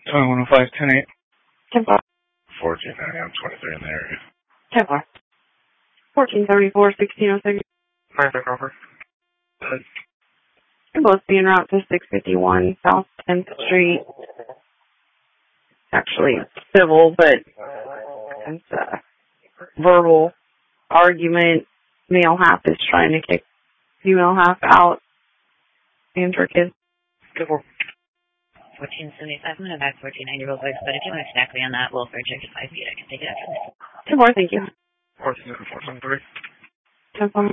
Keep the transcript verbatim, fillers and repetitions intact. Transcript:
one oh five, ten eight. ten four. fourteen, I'm twenty-three in the area. ten four. fourteen seventy-four, sixteen oh six. Five, five, over. They're both being route to six fifty-one South tenth Street. Actually, civil, but it's a verbal argument. Male half is trying to kick female half out. And her kids. fourteen seventy-five, I'm going to back fourteen ninety real quick, but if you want to stack me on that welfare check at five feet, I can take it after this. ten four, thank you. fourteen, four, three. ten four.